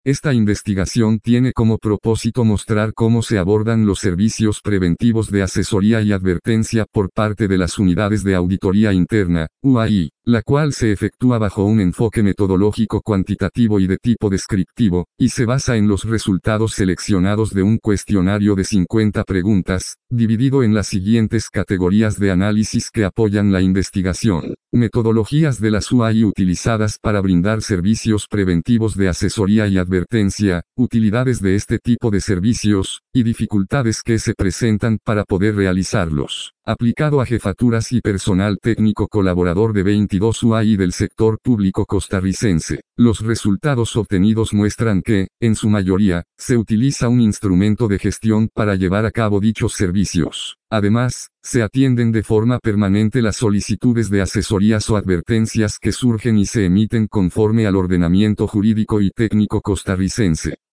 Esta investigación tiene como propósito mostrar cómo se abordan los servicios preventivos de asesoría y advertencia por parte de las unidades de auditoría interna, UAI, la cual se efectúa bajo un enfoque metodológico cuantitativo y de tipo descriptivo, y se basa en los resultados seleccionados de un cuestionario de 50 preguntas, dividido en las siguientes categorías de análisis que apoyan la investigación. Metodologías de las UAI utilizadas para brindar servicios preventivos de asesoría y advertencia, utilidades de este tipo de servicios, y dificultades que se presentan para poder realizarlos. Aplicado a jefaturas y personal técnico colaborador de 22 UAI del sector público costarricense. Los resultados obtenidos muestran que, en su mayoría, se utiliza un instrumento de gestión para llevar a cabo dichos servicios. Además, se atienden de forma permanente las solicitudes de asesorías o advertencias que surgen y se emiten conforme al ordenamiento jurídico y técnico costarricense.